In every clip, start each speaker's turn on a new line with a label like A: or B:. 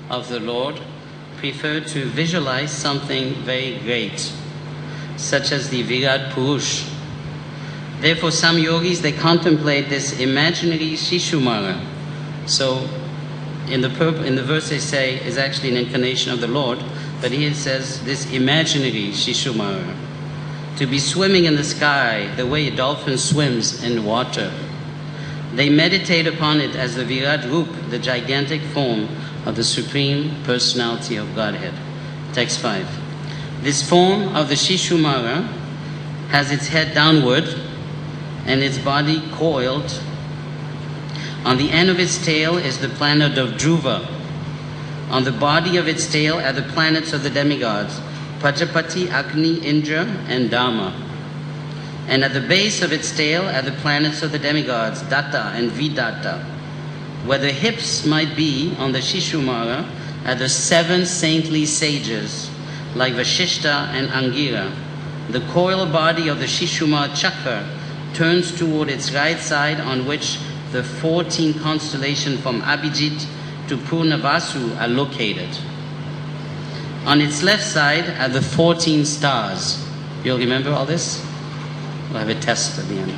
A: of the Lord prefer to visualize something very great, such as the Virat Purush. Therefore, some yogis, they contemplate this imaginary Shishumara. So, in the verse they say is actually an incarnation of the Lord, but here it says this imaginary Shishumara, to be swimming in the sky the way a dolphin swims in water. They meditate upon it as the Virat Rup, the gigantic form of the Supreme Personality of Godhead. Text 5. This form of the Shishumara has its head downward and its body coiled. On the end of its tail is the planet of Dhruva. On the body of its tail are the planets of the demigods, Prajapati, Agni, Indra, and Dharma. And at the base of its tail are the planets of the demigods, Datta and Vidatta. Where the hips might be on the Shishumara are the 7 saintly sages, like Vashishta and Angira. The coiled body of the Shishumara chakra turns toward its right side, on which the 14 constellations from Abhijit to Purnavasu are located. On its left side are the 14 stars. You'll remember all this? We'll have a test at the end.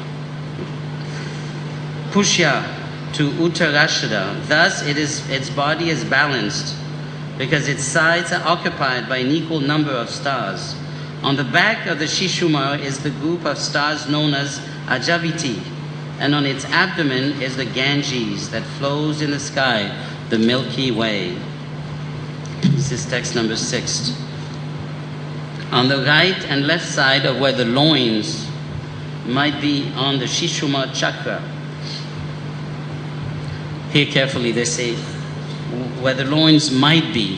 A: Pushya to Uttarashada. Thus its body is balanced because its sides are occupied by an equal number of stars. On the back of the Shishumara is the group of stars known as Ajaviti, and on its abdomen is the Ganges that flows in the sky, the Milky Way. This is text number 6. On the right and left side of where the loins might be on the Shishumara chakra. Hear carefully, they say, where the loins might be,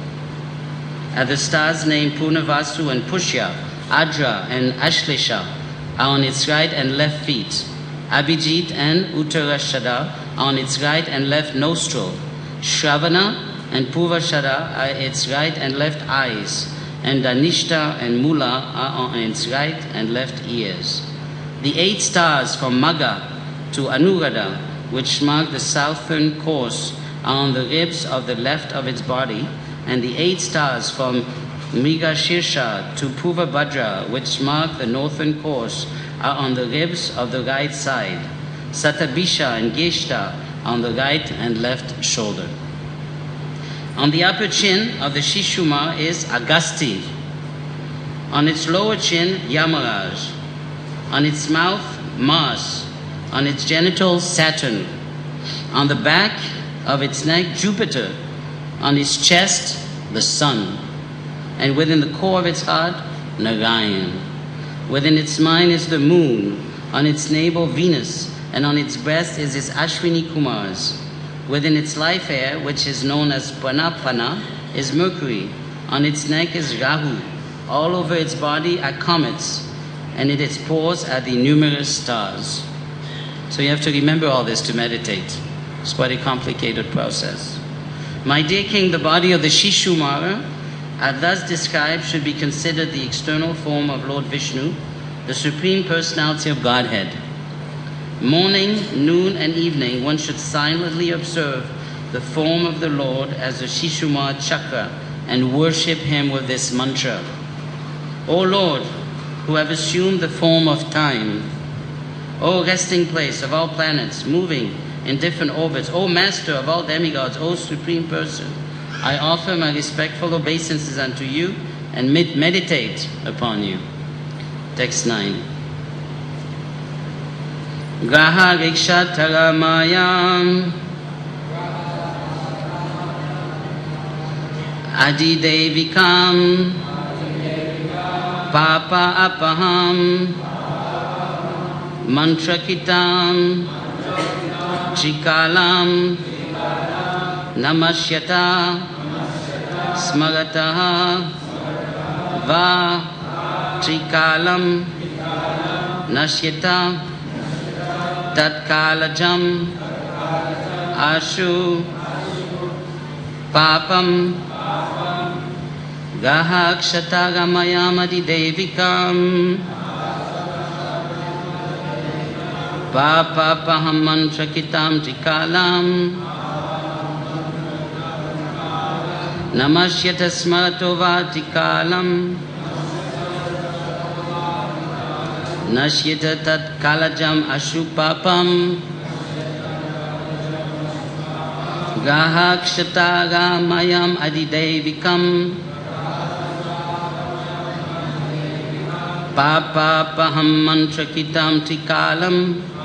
A: are the stars named Purnavasu and Pushya, Adra and Ashlisha are on its right and left feet. Abhijit and Uttarashada are on its right and left nostril. Shravana and Purvashada are its right and left eyes. And Dhanishta and Mula are on its right and left ears. The 8 stars from Magha to Anuradha, which mark the southern course, are on the ribs of the left of its body, and the 8 stars from Mrigashirsha to Purvabhadra, which mark the northern course, are on the ribs of the right side. Satabisha and Geshta on the right and left shoulder. On the upper chin of the Shishumara is Agasti. On its lower chin, Yamaraj. On its mouth, Mars. On its genitals, Saturn. On the back of its neck, Jupiter. On its chest, the sun. And within the core of its heart, Narayan. Within its mind is the moon. On its navel, Venus. And on its breast is its Ashwini Kumars. Within its life air, which is known as Pranapana, is Mercury. On its neck is Rahu. All over its body are comets. And in its pores are the numerous stars. So you have to remember all this to meditate. It's quite a complicated process. My dear king, the body of the Shishumara, as thus described, should be considered the external form of Lord Vishnu, the Supreme Personality of Godhead. Morning, noon, and evening, one should silently observe the form of the Lord as the Shishumara chakra and worship him with this mantra. O Lord, who have assumed the form of time, O resting place of all planets moving in different orbits, O master of all demigods, O supreme person, I offer my respectful obeisances unto you and meditate upon you. Text 9. Graha Rikshatara Mayam Adi Devikam Papa Apaham Mantrakitam Chikalam Namasyata Smagataha Va Chikalam Nasyata Tatkalajam Ashu Papam Gahakshatagammayamadi Devikam Papa Paham Mantrakitam Trikalam Namashyata smarato vatikalam Nashyata tat kalajam ashupapam Gahakshatagamayam adidevikam Papapaham mantrakitam trikalam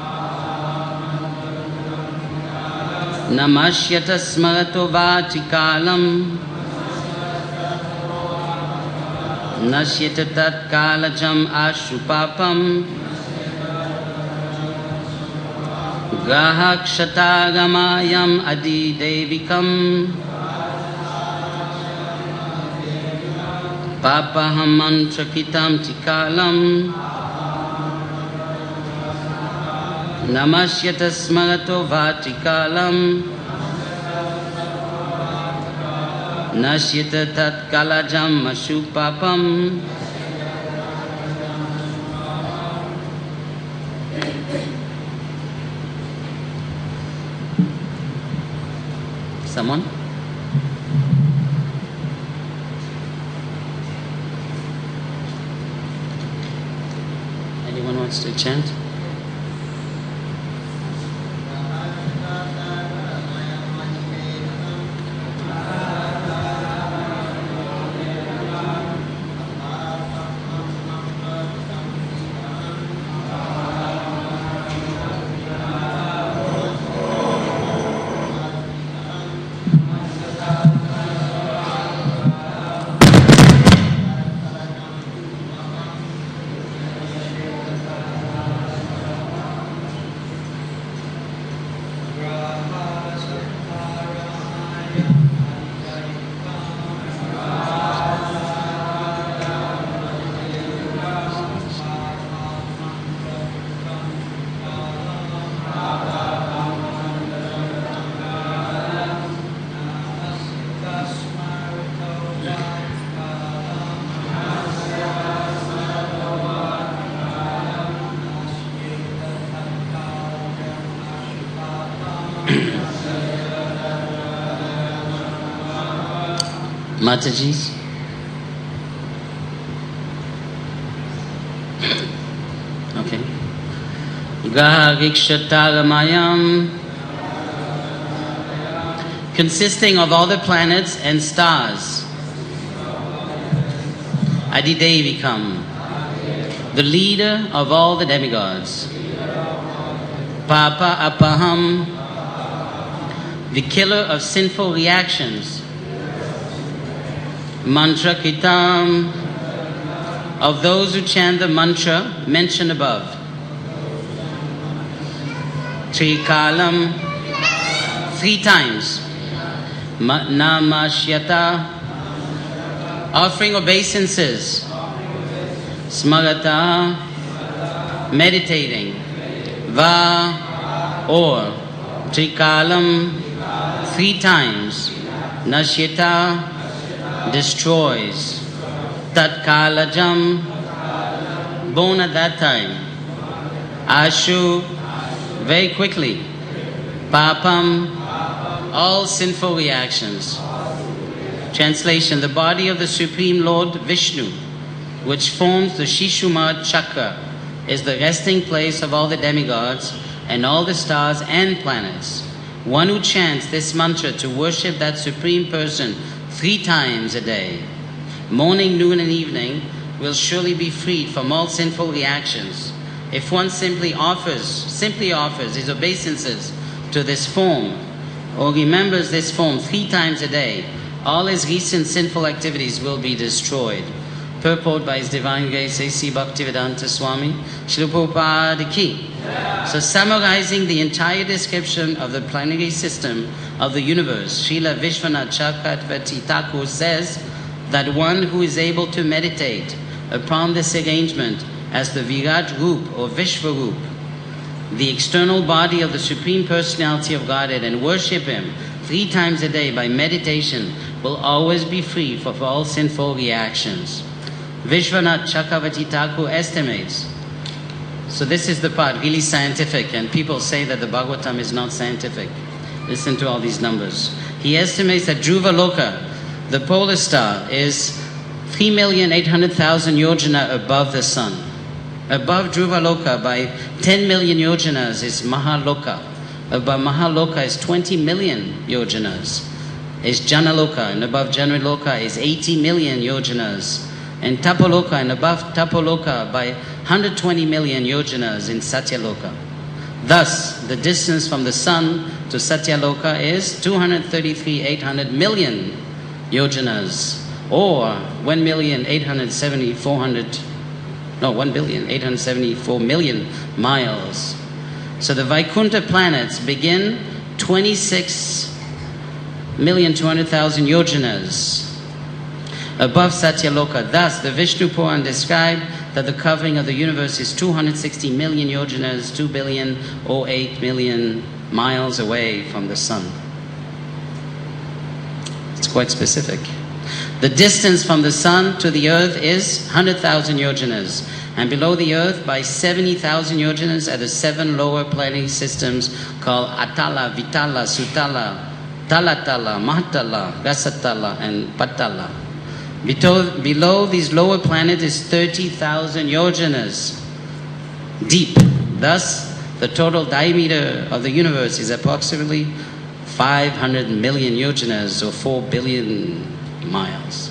A: Namashyata smarato vatikalam Nashyata tat kalajam ashupapam Grahakshatagamayam adidevikam Papaham mantrakitam tikalam Namashyata smarato vatikalam Nashyata tat kalajam ashupapam Someone? Anyone wants to chant? Mataji's? Okay. Graha-Vikshatamayam, consisting of all the planets and stars. Adidevikam, the leader of all the demigods. Papa Apaham, the killer of sinful reactions. Mantra Kitam, of those who chant the mantra mentioned above. Trikalam, 3 times. Namashyata, offering obeisances. Smarata, meditating. Va, or. Trikalam, 3 times. Nashyata, destroys. Tat kalajam, born at that time. Ashu, very quickly. Papam, all sinful reactions. Translation: the body of the Supreme Lord Vishnu, which forms the Shishumad chakra, is the resting place of all the demigods and all the stars and planets. One who chants this mantra to worship that Supreme Person 3 times a day, morning, noon and evening, will surely be freed from all sinful reactions. If one simply offers his obeisances to this form, or remembers this form 3 times a day, all his recent sinful activities will be destroyed. Purport by His Divine Grace A.C. Bhaktivedanta Swami, Srila Prabhupada Ki. So summarizing the entire description of the planetary system of the universe, Srila Vishwanath Chakravarti Thakur says that one who is able to meditate upon this arrangement as the Virat Roop or Vishwaroop, the external body of the Supreme Personality of Godhead, and worship Him 3 times a day by meditation, will always be free from all sinful reactions. Vishwanath Chakravarti Thakur estimates, so this is the part really scientific, and people say that the Bhagavatam is not scientific. Listen to all these numbers. He estimates that Dhruva Loka, the polar star is 3,800,000 yojana above the sun. Above Dhruvaloka by 10 million yojanas is Mahaloka. Above Mahaloka is 20 million yojanas. Is Janaloka, and above Janaloka is 80 million yojanas. And Tapaloka, and above Tapaloka by 120 million yojanas in Satyaloka. Thus, the distance from the sun to Satyaloka is 233,800 million yojanas, or 1,874 million miles. So the Vaikuntha planets begin 26,200,000 yojanas above Satyaloka. Thus, the Vishnu Puran described that the covering of the universe is 260 million yojanas, 2,008 million miles away from the sun. It's quite specific. The distance from the sun to the earth is 100,000 yojanas, and below the earth by 70,000 yojanas are the 7 lower planetary systems called Atala, Vitala, Sutala, Talatala, Mahatala, Rasatala, and Patala. Below these lower planets is 30,000 yojanas deep. Thus, the total diameter of the universe is approximately 500 million yojanas, or 4 billion miles.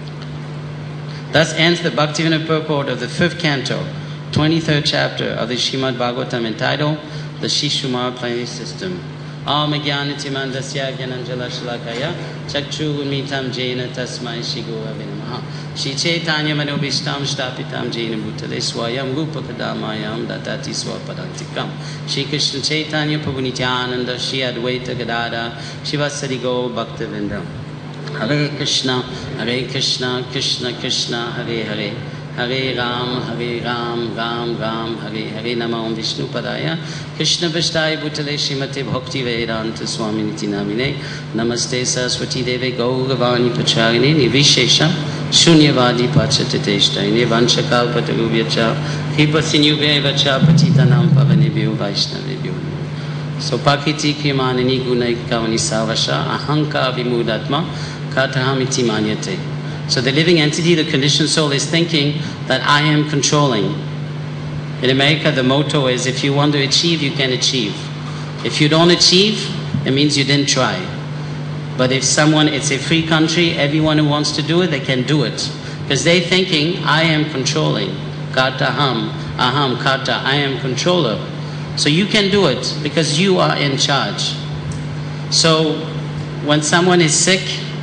A: Thus ends the Bhaktivinoda purport of the 5th canto, 23rd chapter of the Srimad Bhagavatam, entitled The Shishumar Planetary System. Om Jnanatimantasya Jnananjala Shalakaya Chakshurunmitam Jena Tasmai Shri Gurave Namaha Shri Chaitanya Manobhishtam Shtapitam Jena Bhutale Swayam Rupa Kadamayam Datati Swapadantikam Shri Krishna Chaitanya Prabhu Nityananda Shri Advaita Gadada Shivasari Gaur Bhaktivinoda. Hare Krishna, Krishna Krishna, Hare Hare, Hare Ram, Ram Ram, Hare Hare. Namo Vishnu Padaya, Krishna Vishtaya Bhutale Srimate Bhakti Vedanta Swami Niti Namine, Namaste Saraswati Deve Gauravani Pacharine, Nivishesha, Shunyavadi Pachatateshtaine, Vanchakalpatarubhyacha, Kripa Sinyuvevacha, Patitanam Pavanebhyo Vaishnavebhyo. So Pakiti Krimanini Gunai Kavani Savasha, Ahanka Vimudatma, Katahamiti Manyate. So the living entity, the conditioned soul, is thinking that I am controlling. In America, the motto is, if you want to achieve, you can achieve. If you don't achieve, it means you didn't try. But if it's a free country, everyone who wants to do it, they can do it. Because they're thinking, I am controlling. Kataham, aham, kata, I am controller. So you can do it because you are in charge. So when someone is sick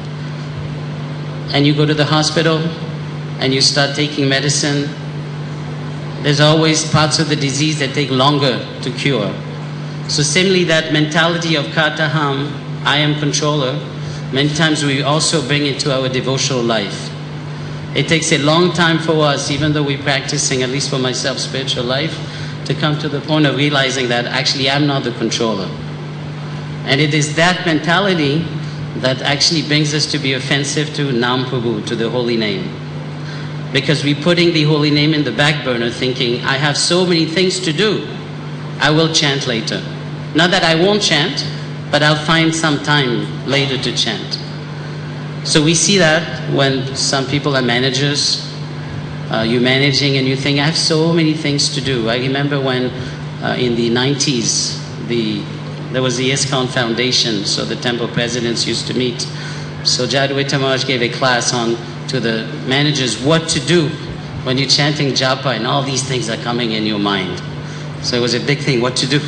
A: and you go to the hospital and you start taking medicine, there's always parts of the disease that take longer to cure. So similarly, that mentality of Kataham, I am controller, many times we also bring it to our devotional life. It takes a long time for us, even though we're practicing, at least for myself, spiritual life, to come to the point of realizing that actually I'm not the controller. And it is that mentality that actually brings us to be offensive to Nam Prabhu, to the holy name. Because we're putting the holy name in the back burner, thinking, I have so many things to do, I will chant later. Not that I won't chant, but I'll find some time later to chant. So we see that when some people are managers, you're managing and you think, I have so many things to do. I remember when in the 90s, there was the ISKCON Foundation, so the temple presidents used to meet. So Jadwaita Maharaj gave a class to the managers what to do when you're chanting japa and all these things are coming in your mind. So it was a big thing, what to do.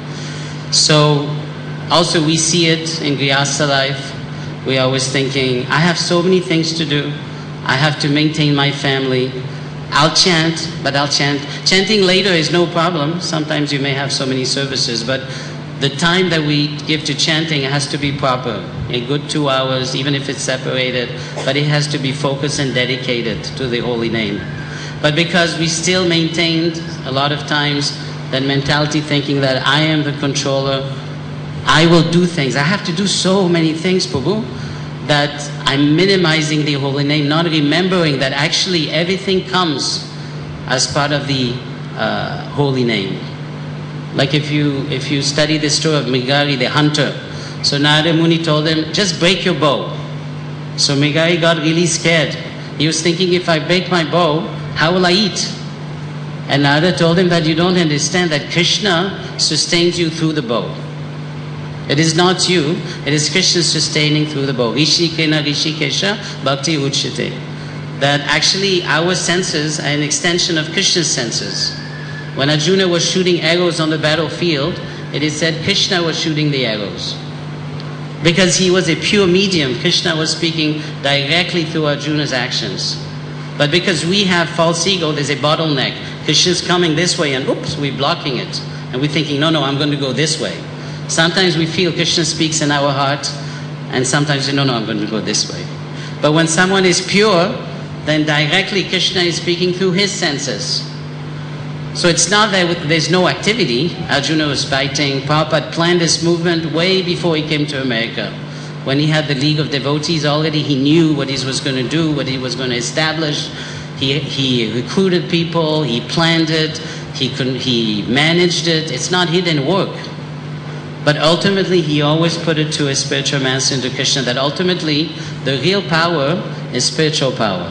A: So also we see it in Grihastha life. We're always thinking, I have so many things to do. I have to maintain my family. I'll chant, but I'll chant. Chanting later is no problem. Sometimes you may have so many services, but the time that we give to chanting has to be proper. A good 2 hours, even if it's separated, but it has to be focused and dedicated to the holy name. But because we still maintained a lot of times that mentality, thinking that I am the controller, I will do things. I have to do so many things, Prabhu, that I'm minimizing the holy name, not remembering that actually everything comes as part of the holy name. Like if you study the story of Mrigari, the hunter, so Narada Muni told him, just break your bow. So Meghari got really scared. He was thinking, if I break my bow, how will I eat? And Narada told him that you don't understand that Krishna sustains you through the bow. It is not you, it is Krishna sustaining through the bow. Rishikena Rishikesha Bhakti Uchite. That actually our senses are an extension of Krishna's senses. When Arjuna was shooting arrows on the battlefield, it is said Krishna was shooting the arrows. Because he was a pure medium, Krishna was speaking directly through Arjuna's actions. But because we have false ego, there's a bottleneck. Krishna's coming this way and oops, we're blocking it. And we're thinking, no, I'm going to go this way. Sometimes we feel Krishna speaks in our heart, and sometimes we know, no, I'm going to go this way. But when someone is pure, then directly Krishna is speaking through his senses. So it's not that there's no activity. Arjuna was fighting. Prabhupada planned this movement way before he came to America. When he had the League of Devotees already, he knew what he was going to do, what he was going to establish. He recruited people, he planned it, he managed it. It's not hidden work. But ultimately, he always put it to a spiritual master, into Krishna, that ultimately the real power is spiritual power.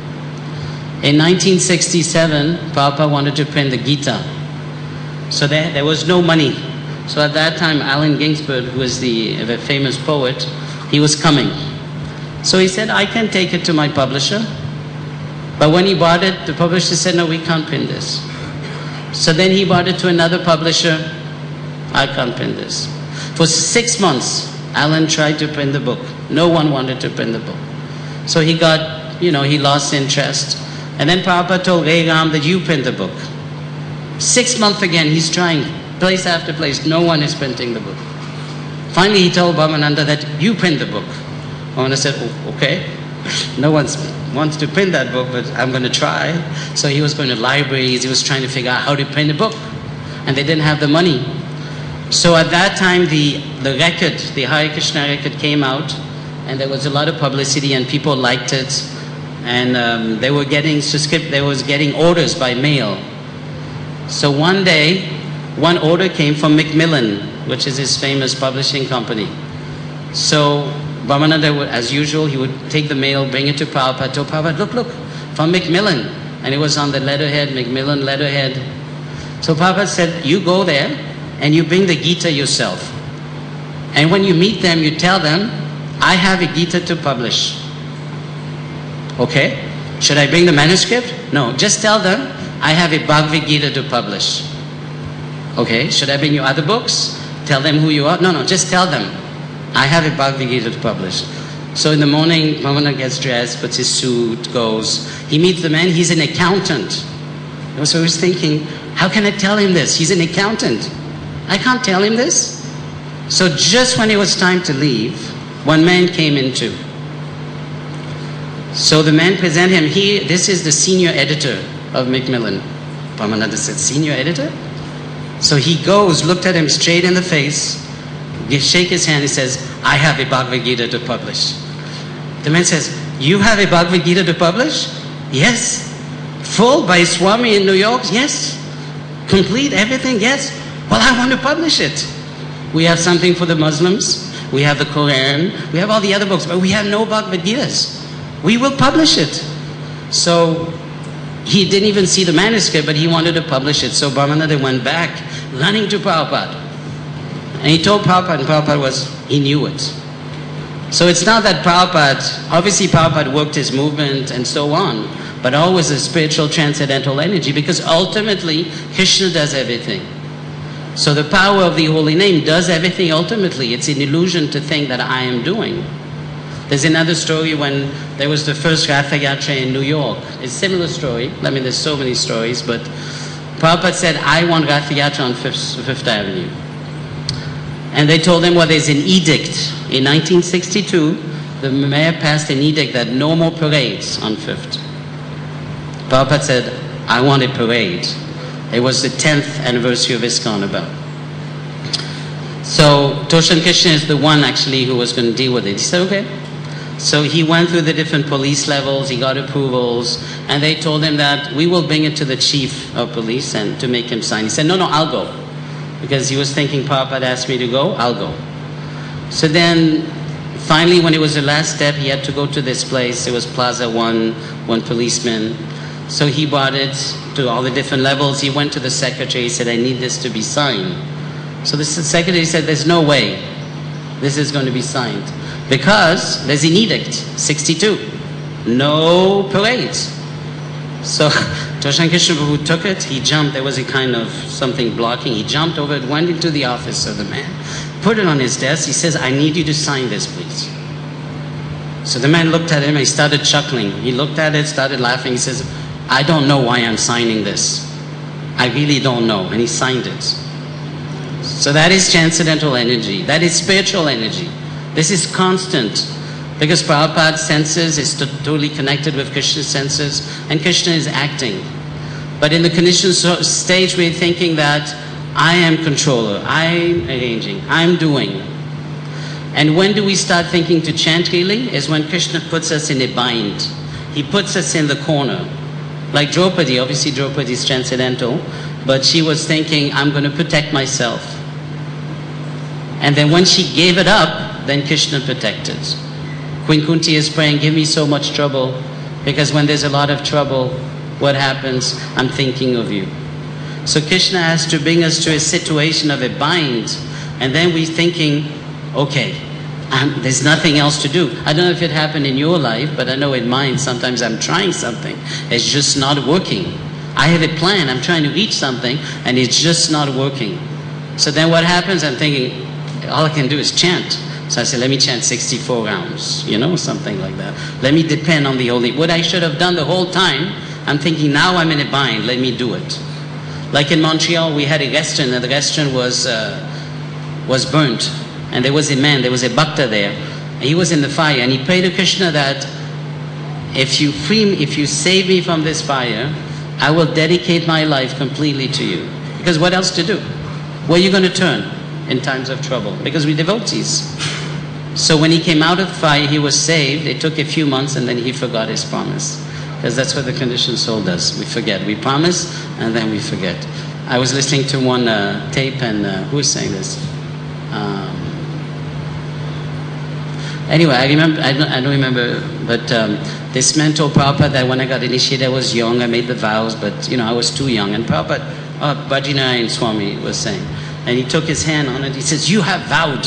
A: In 1967, Prabhupada wanted to print the Gita. So there was no money. So at that time, Allen Ginsberg, who was the famous poet, he was coming. So he said, I can take it to my publisher. But when he bought it, the publisher said, no, we can't print this. So then he bought it to another publisher. I can't print this. For 6 months, Allen tried to print the book. No one wanted to print the book. So he got, he lost interest. And then Prabhupada told Ray Ram that you print the book. 6 months again, he's trying, place after place, no one is printing the book. Finally, he told Brahmananda that you print the book. Brahmananda said, oh, okay. No one wants to print that book, but I'm going to try. So he was going to libraries, he was trying to figure out how to print a book. And they didn't have the money. So at that time, the record, the Hare Krishna record came out, and there was a lot of publicity, and people liked it. And they were getting orders by mail. So one day, one order came from Macmillan, which is his famous publishing company. So Brahmananda, as usual, he would take the mail, bring it to Prabhupada, tell Prabhupada, look, from Macmillan. And it was on the letterhead, Macmillan letterhead. So Prabhupada said, you go there, and you bring the Gita yourself. And when you meet them, you tell them, I have a Gita to publish. Okay? Should I bring the manuscript? No, just tell them, I have a Bhagavad Gita to publish. Okay, should I bring you other books? Tell them who you are? No, just tell them, I have a Bhagavad Gita to publish. So in the morning, Brahmana gets dressed, puts his suit, goes. He meets the man, he's an accountant. So he was thinking, how can I tell him this? He's an accountant. I can't tell him this. So just when it was time to leave, one man came in too. So the man presented him, this is the senior editor of Macmillan. Brahmananda said, senior editor? So he goes, looked at him straight in the face, shake his hand, he says, I have a Bhagavad Gita to publish. The man says, you have a Bhagavad Gita to publish? Yes. Full by Swami in New York? Yes. Complete everything? Yes. Well, I want to publish it. We have something for the Muslims. We have the Quran. We have all the other books, but we have no Bhagavad Gitas. We will publish it. So he didn't even see the manuscript, but he wanted to publish it. So Brahmananda went back, running to Prabhupada. And he told Prabhupada, and Prabhupada he knew it. So it's not that Prabhupada, obviously Prabhupada worked his movement and so on, but always a spiritual transcendental energy, because ultimately Krishna does everything. So the power of the holy name does everything ultimately. It's an illusion to think that I am doing. There's another story when there was the first Ratha Yatra in New York. It's a similar story. I mean, there's so many stories, but Prabhupada said, I want Ratha Yatra on Fifth Avenue. And they told him, well, there's an edict. In 1962, the mayor passed an edict that no more parades on Fifth. Prabhupada said, I want a parade. It was the 10th anniversary of ISKCON about. So Toshan Krishna is the one actually who was going to deal with it. He said, okay. So he went through the different police levels, he got approvals, and they told him that we will bring it to the chief of police and to make him sign. He said, no, I'll go. Because he was thinking, Prabhupada asked me to go, I'll go. So then finally, when it was the last step, he had to go to this place. It was Plaza 1, one policeman. So he brought it to all the different levels. He went to the secretary. He said, I need this to be signed. So the secretary said, there's no way this is going to be signed, because there's an edict, 62, no parades. So Darshan Krishna Prabhu took it, he jumped, there was a kind of something blocking, he jumped over it, went into the office of the man, put it on his desk, he says, I need you to sign this, please. So the man looked at him and he started chuckling. He looked at it, started laughing, he says, I don't know why I'm signing this. I really don't know. And he signed it. So that is transcendental energy, that is spiritual energy. This is constant. Because Prabhupada's senses is totally connected with Krishna's senses, and Krishna is acting. But in the conditioned stage, we're thinking that I am controller, I'm arranging, I'm doing. And when do we start thinking to chant really? Is when Krishna puts us in a bind. He puts us in the corner. Like Draupadi, obviously Draupadi is transcendental, but she was thinking, I'm going to protect myself. And then when she gave it up, then Krishna protected. Queen Kunti is praying, give me so much trouble, because when there's a lot of trouble, what happens? I'm thinking of you. So Krishna has to bring us to a situation of a bind, and then we're thinking, okay, there's nothing else to do. I don't know if it happened in your life, but I know in mine, sometimes I'm trying something, it's just not working. I have a plan, I'm trying to reach something, and it's just not working. So then what happens? I'm thinking, all I can do is chant. So I said, let me chant 64 rounds, something like that. Let me depend on the Holy. What I should have done the whole time, I'm thinking, now I'm in a bind, let me do it. Like in Montreal, we had a restaurant, and the restaurant was burnt. And there was a man, there was a bhakta there, and he was in the fire, and he prayed to Krishna that if you save me from this fire, I will dedicate my life completely to you. Because what else to do? Where are you going to turn in times of trouble? Because we're devotees. So when he came out of the fire, he was saved. It took a few months, and then he forgot his promise. Because that's what the conditioned soul does. We forget. We promise, and then we forget. I was listening to one tape, and who was saying this? Anyway, I don't remember, but this man told Prabhupada that when I got initiated, I was young, I made the vows, but I was too young. And Prabhupada, Bhajinarayan Swami was saying, and he took his hand on it, he says, you have vowed.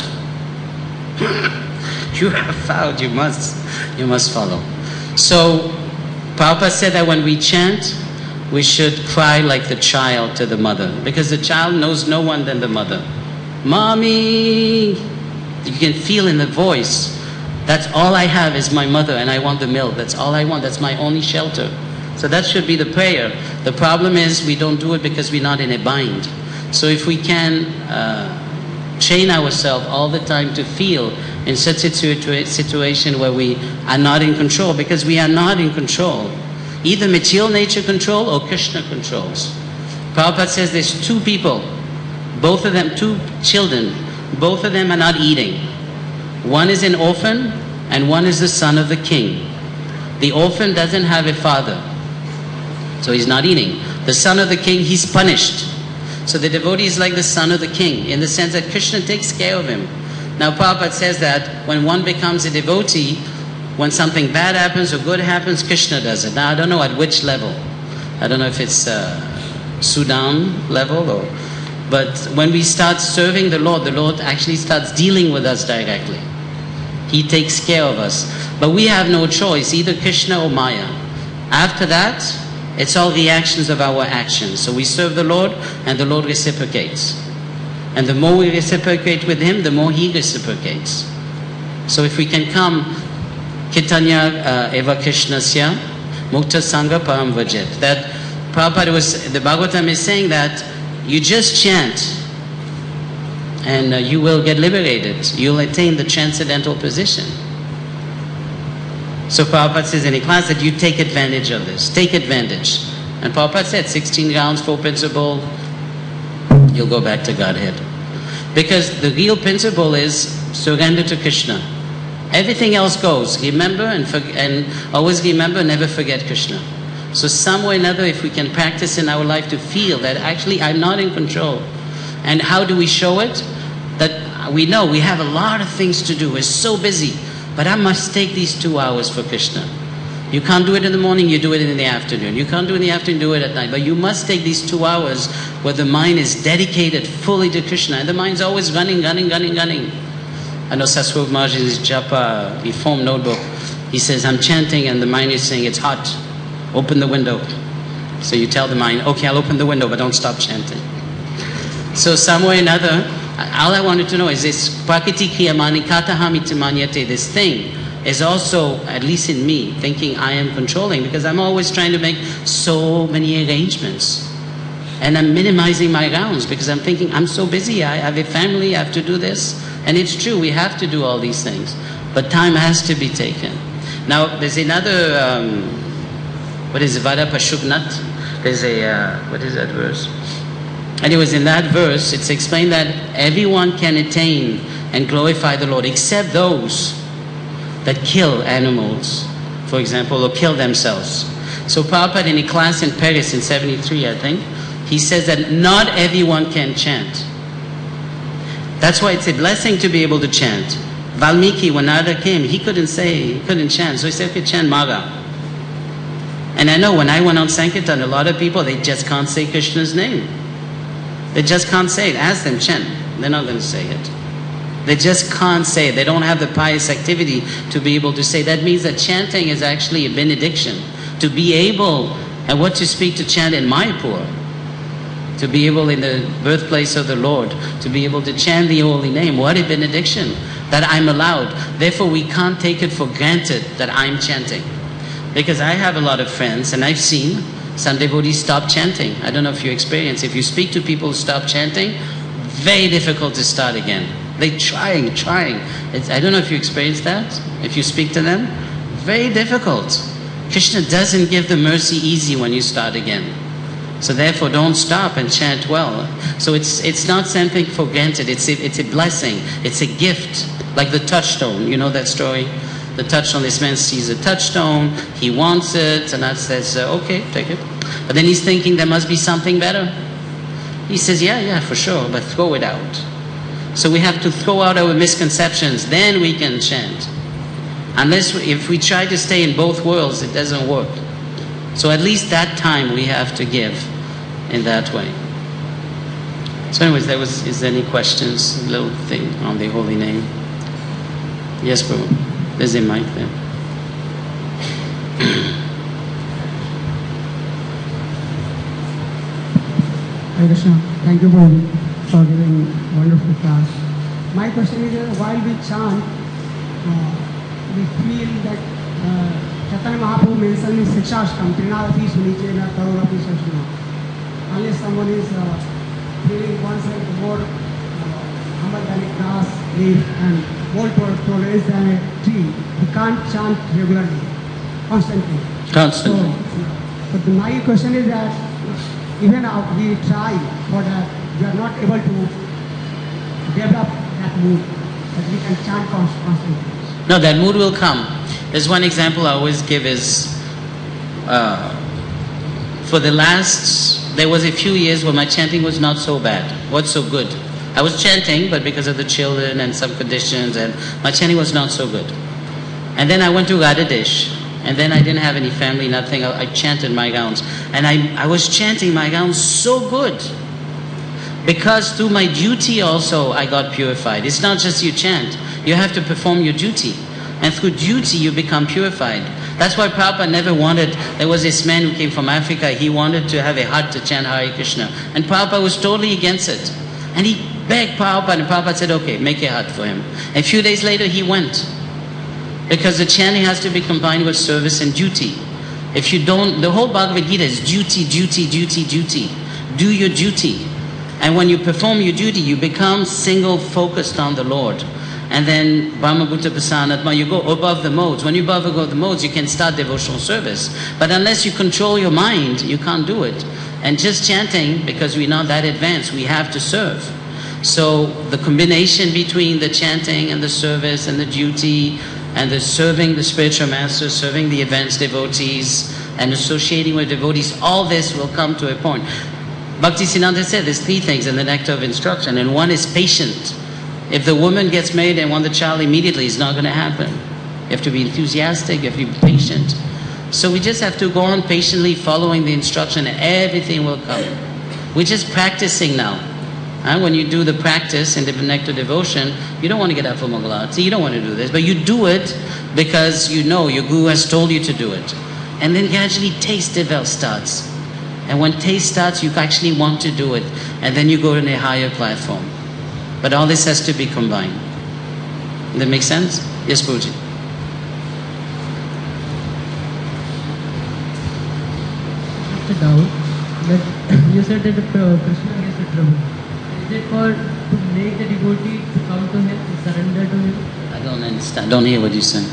A: You have vowed, you must follow. So Prabhupada said that when we chant, we should cry like the child to the mother, because the child knows no one than the mother. Mommy! You can feel in the voice, that's all I have is my mother, and I want the milk. That's all I want. That's my only shelter. So that should be the prayer. The problem is we don't do it because we're not in a bind. So if we can train ourselves all the time to feel in such a situation where we are not in control, because we are not in control. Either material nature control or Krishna controls. Prabhupada says there's two people, both of them, two children, both of them are not eating. One is an orphan and one is the son of the king. The orphan doesn't have a father, so he's not eating. The son of the king, he's punished. So the devotee is like the son of the king, in the sense that Krishna takes care of him. Now Prabhupada says that when one becomes a devotee, when something bad happens or good happens, Krishna does it. Now I don't know at which level. I don't know if it's Sudan level or... But when we start serving the Lord actually starts dealing with us directly. He takes care of us. But we have no choice, either Krishna or Maya. After that, it's all reactions of our actions. So we serve the Lord, and the Lord reciprocates. And the more we reciprocate with Him, the more He reciprocates. So if we can come, Kitanya eva Krishnasya, Mukta Sangha Param Vajet. That Prabhupada the Bhagavatam is saying that you just chant, and you will get liberated. You'll attain the transcendental position. So Prabhupada says in a class that you take advantage of this. Take advantage. And Prabhupada said 16 rounds, 4 principle, you'll go back to Godhead. Because the real principle is surrender to Krishna. Everything else goes. Remember and always remember, never forget Krishna. So some way or another, if we can practice in our life to feel that actually I'm not in control. And how do we show it? That we know we have a lot of things to do. We're so busy. But I must take these 2 hours for Krishna. You can't do it in the morning, you do it in the afternoon. You can't do it in the afternoon, do it at night. But you must take these 2 hours where the mind is dedicated fully to Krishna. And the mind's always running. I know Saswab Maharaj in his japa, he formed notebook. He says, I'm chanting and the mind is saying, it's hot. Open the window. So you tell the mind, okay, I'll open the window, but don't stop chanting. So some way or another, all I wanted to know is this prakriti kriyamani katahami manyate, this thing is also, at least in me, thinking I am controlling, because I'm always trying to make so many arrangements. And I'm minimizing my rounds because I'm thinking I'm so busy, I have a family, I have to do this. And it's true, we have to do all these things. But time has to be taken. Now, there's another, what is it, Vada Pashugnat? There's a, what is that verse? Anyways, in that verse, it's explained that everyone can attain and glorify the Lord except those that kill animals, for example, or kill themselves. So Prabhupada in a class in Paris in 73, I think, he says that not everyone can chant. That's why it's a blessing to be able to chant. Valmiki, when Narada came, he couldn't chant. So he said, okay, chant Maga. And I know when I went on Sankirtan, a lot of people, they just can't say Krishna's name. They just can't say it. Ask them, chant. They're not going to say it. They just can't say it. They don't have the pious activity to be able to say. That means that chanting is actually a benediction. To be able, and what to speak to chant in Mayapur, to be able in the birthplace of the Lord, to be able to chant the holy name. What a benediction that I'm allowed. Therefore we can't take it for granted that I'm chanting. Because I have a lot of friends and I've seen some devotees stop chanting. I don't know if you experience, if you speak to people who stop chanting, very difficult to start again. They're trying. I don't know if you experience that. If you speak to them, very difficult. Krishna doesn't give the mercy easy when you start again. So therefore don't stop and chant well. So it's not something for granted. It's a blessing. It's a gift. Like the touchstone. You know that story? The touchstone, this man sees a touchstone, he wants it, and that says, okay, take it. But then he's thinking there must be something better. He says, yeah, for sure, but throw it out. So we have to throw out our misconceptions, then we can chant. If we try to stay in both worlds, it doesn't work. So at least that time we have to give in that way. So anyways, is there any questions? A little thing on the holy name. Yes, Prabhu. There's a mic there.
B: Hare Krishna. Thank you for giving wonderful class. My question is, while we chant, we feel that Chaitanya Mahaprabhu mentioned in Sikshashtam, Trinadapi Sunichena Taurapi Sashna. Unless someone is feeling oneself more humble than a grass, leaf, and more tolerance than a tree, he can't chant regularly, constantly. But my question is that even we try for that, we are not able to develop that mood that we can chant constantly.
A: No, that mood will come. There's one example I always give is, there was a few years where my chanting was not so bad, was so good. I was chanting, but because of the children and some conditions, and my chanting was not so good. And then I went to Radhadesh, and then I didn't have any family, nothing. I chanted my rounds. And I was chanting my rounds so good. Because through my duty also, I got purified. It's not just you chant. You have to perform your duty. And through duty, you become purified. That's why Prabhupada never wanted, there was this man who came from Africa, he wanted to have a hut to chant Hare Krishna. And Prabhupada was totally against it. And he begged Prabhupada, and Prabhupada said, okay, make a hut for him. A few days later, he went. Because the chanting has to be combined with service and duty. If you don't, the whole Bhagavad Gita is duty, duty, duty, duty. Do your duty. And when you perform your duty, you become single focused on the Lord. And then Brahma Bhuta Prasanatma, you go above the modes. When you above the modes, you can start devotional service. But unless you control your mind, you can't do it. And just chanting, because we're not that advanced, we have to serve. So the combination between the chanting and the service and the duty and the serving the spiritual masters, serving the advanced devotees, and associating with devotees, all this will come to a point. Bhaktisiddhanta said there's three things in the nectar of instruction, and one is patient. If the woman gets married and wants the child immediately, it's not going to happen. have to be enthusiastic, you have to be patient. So we just have to go on patiently following the instruction and everything will come. We're just practicing now. When you do the practice in the nectar devotion, you don't want to get up for Mangalarti, you don't want to do this, but you do it because you know your guru has told you to do it. And then gradually taste starts. And when taste starts, you actually want to do it. And then you go to a higher platform. But all this has to be combined. Does that make sense? Yes, Guruji.
C: Just a doubt. That you said that Krishna gets the trouble. Is it for to make the devotee to come to him, to surrender to him?
A: I don't understand. I don't hear what you're saying.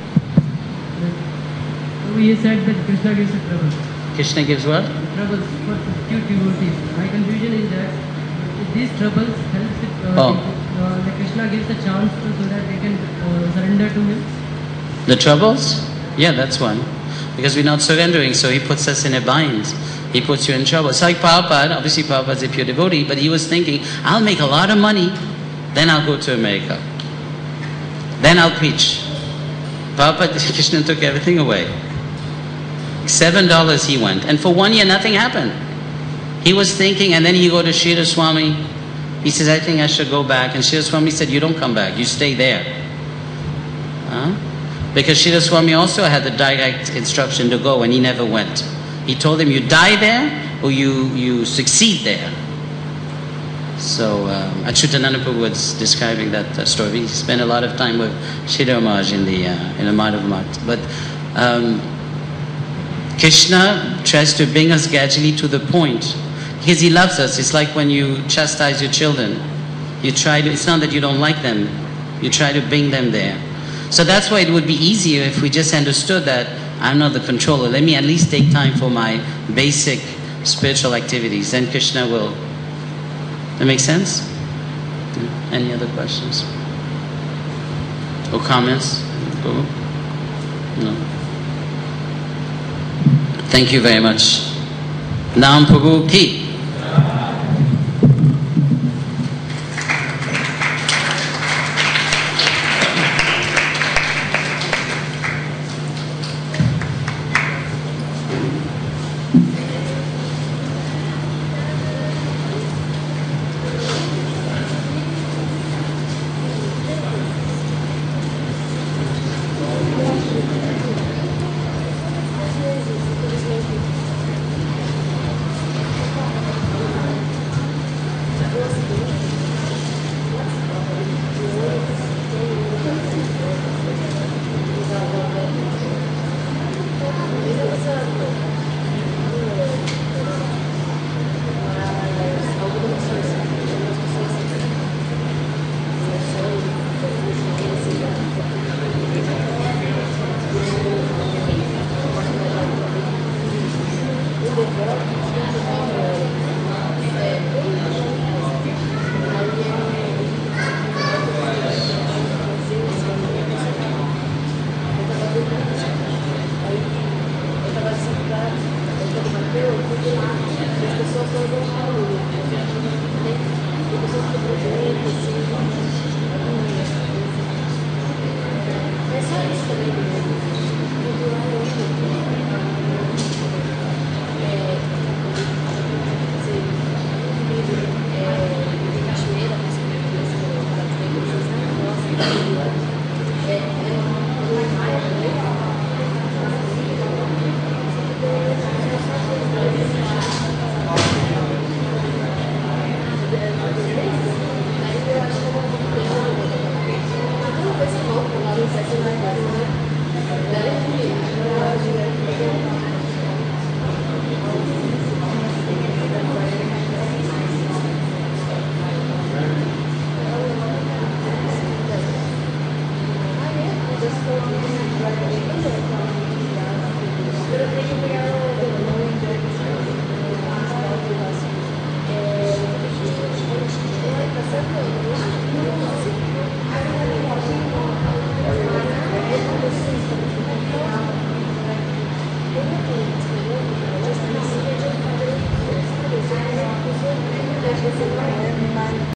C: So he said that Krishna gives the trouble.
A: Krishna gives what?
C: Troubles for few devotees. My confusion is that these troubles helps it, the Krishna gives the chance so that they can surrender to him.
A: The troubles? Yeah, that's one. Because we're not surrendering, so he puts us in a bind. He puts you in trouble. It's like Prabhupada. Obviously Prabhupada's a pure devotee, but he was thinking, I'll make a lot of money, then I'll go to America. Then I'll preach. Prabhupada, Krishna took everything away. $7 he went. And for 1 year, nothing happened. He was thinking, and then he go to Srila Swami. He says, I think I should go back. And Srila Swami said, you don't come back. You stay there. Because Srila Swami also had the direct instruction to go, and he never went. He told him, you die there, or you succeed there. So, Achyutananda Prabhu was describing that story. He spent a lot of time with Sridhar Maharaj in the Madhav Math. But Krishna tries to bring us gradually to the point because he loves us. It's like when you chastise your children. It's not that you don't like them, you try to bring them there. So that's why it would be easier if we just understood that I'm not the controller. Let me at least take time for my basic spiritual activities. Then Krishna will. That makes sense? Any other questions? Or comments? No. Thank you very much. Nam Prabhu Ki.
D: Just